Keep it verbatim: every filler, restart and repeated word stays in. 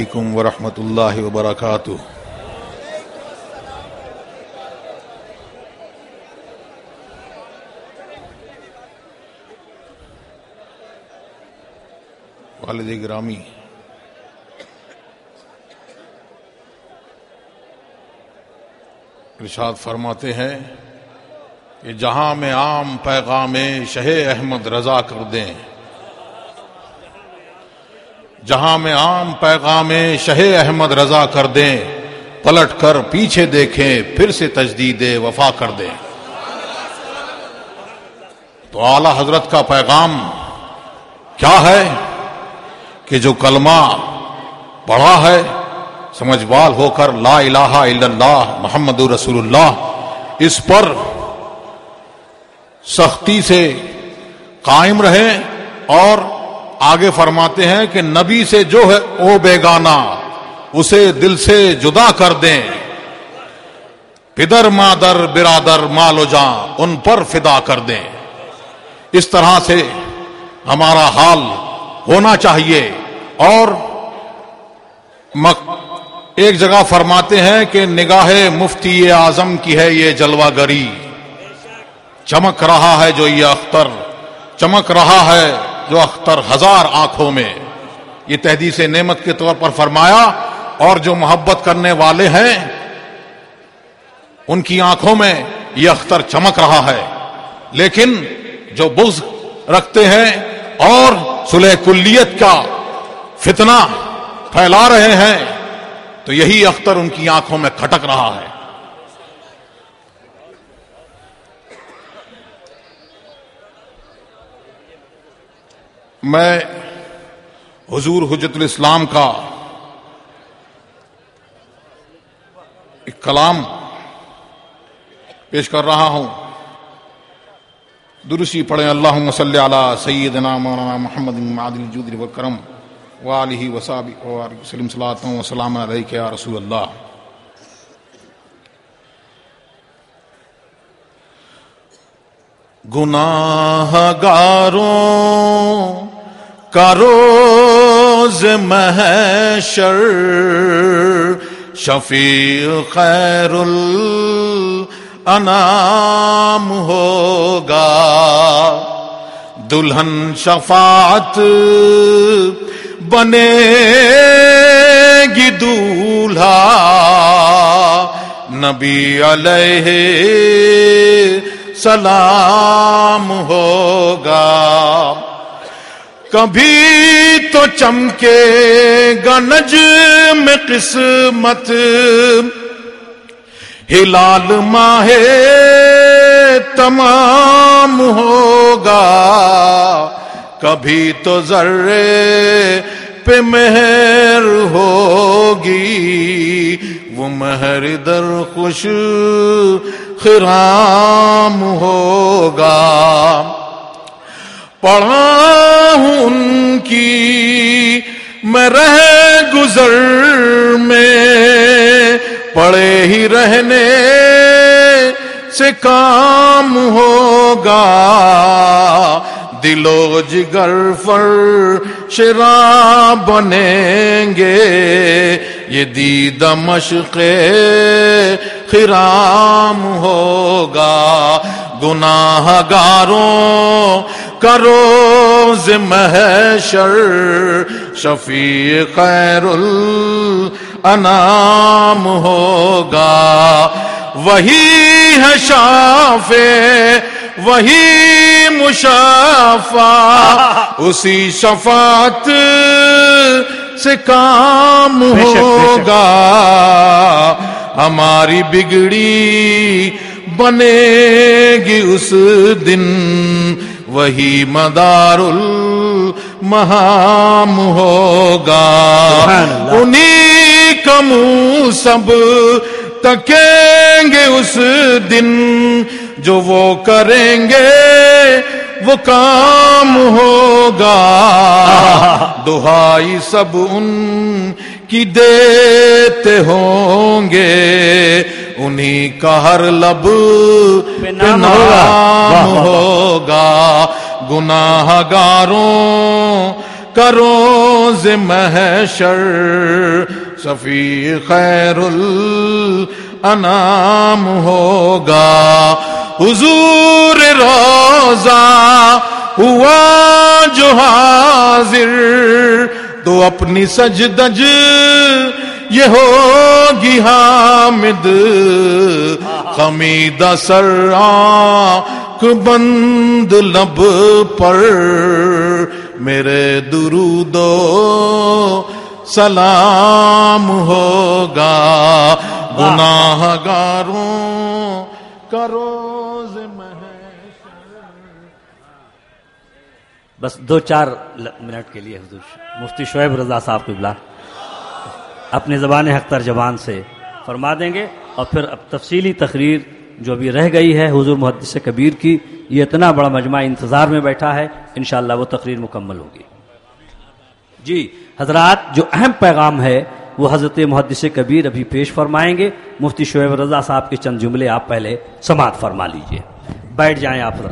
علیکم ورحمۃ اللہ وبرکاتہ۔ والد گرامی، ارشاد فرماتے ہیں کہ جہاں میں عام پیغام شہ احمد رضا کر دیں، جہاں میں عام پیغام شہ احمد رضا کر دیں، پلٹ کر پیچھے دیکھیں پھر سے تجدید وفا کر دیں۔ تو اعلی حضرت کا پیغام کیا ہے کہ جو کلمہ پڑھا ہے سمجھ بال ہو کر لا الہ الا اللہ محمد رسول اللہ، اس پر سختی سے قائم رہیں، اور آگے فرماتے ہیں کہ نبی سے جو ہے او بیگانہ اسے دل سے جدا کر دیں، پدر مادر برادر مال و جاں ان پر فدا کر دیں۔ اس طرح سے ہمارا حال ہونا چاہیے۔ اور ایک جگہ فرماتے ہیں کہ نگاہ مفتی اعظم کی ہے یہ جلوہ گری، چمک رہا ہے جو یہ اختر، چمک رہا ہے جو اختر ہزار آنکھوں میں۔ یہ تحدیث نعمت کے طور پر فرمایا، اور جو محبت کرنے والے ہیں ان کی آنکھوں میں یہ اختر چمک رہا ہے، لیکن جو بغض رکھتے ہیں اور صلح کلیت کا فتنہ پھیلا رہے ہیں تو یہی اختر ان کی آنکھوں میں کھٹک رہا ہے۔ میں حضور حجت الاسلام کا ایک کلام پیش کر رہا ہوں، درسی پڑھیں۔ اللہم صلی علی سیدنا مولانا محمد معادل الجود والکرم وآلہ وصحبہ وسلم صلاۃ و سلام علیک یا رسول اللہ۔ گناہ گاروں کا روز محشر شفیع خیر الانام ہوگا، دلہن شفاعت بنے گی دولہا، نبی علیہ سلام ہوگا۔ کبھی تو چمکے گا نجم قسمت، ہلال ماہ تمام ہوگا، کبھی تو ذرے پہ مہر ہوگی، وہ مہر در خوش خرام ہوگا۔ پڑھا ہوں ان کی میں رہ گزر میں، پڑے ہی رہنے سے کام ہوگا، دل و جگر فرش راں بنیں گے، یہ دید مشق خرام ہوگا۔ گناہ گاروں کا روز محشر شفیع خیر الانام ہوگا، وہی ہے شافع وہی مشافع، اسی شفاعت سے کام ہوگا، ہماری بگڑی بنے گی اس دن، وہی مدار المہام ہوگا، انہی کا منہ سب تکیں گے اس دن، جو وہ کریں گے وہ کام ہوگا، دہائی سب ان کی دیتے ہوں گے، انہی کا ہر لب پہ نام ہوگا۔ گناہ گاروں کروز محشر شفیع خیر الانام ہوگا حضور روضہ ہوا جو حاضر تو اپنی سجدج یہ ہوگی حامد خمیدہ سر آنکھ بند لب پر میرے درود و سلام ہوگا گناہ گاروں کا روز محشر. بس دو چار منٹ کے لیے حضور مفتی شعیب رضا صاحب قبلہ اپنی زبان حق ترجمان سے فرما دیں گے اور پھر اب تفصیلی تقریر جو بھی رہ گئی ہے حضور محدث کبیر کی. یہ اتنا بڑا مجمع انتظار میں بیٹھا ہے، انشاءاللہ وہ تقریر مکمل ہوگی. جی حضرات، جو اہم پیغام ہے وہ حضرت محدث کبیر ابھی پیش فرمائیں گے. مفتی شعیب رضا صاحب کے چند جملے آپ پہلے سماعت فرما لیجئے. بیٹھ جائیں آپ حضرات.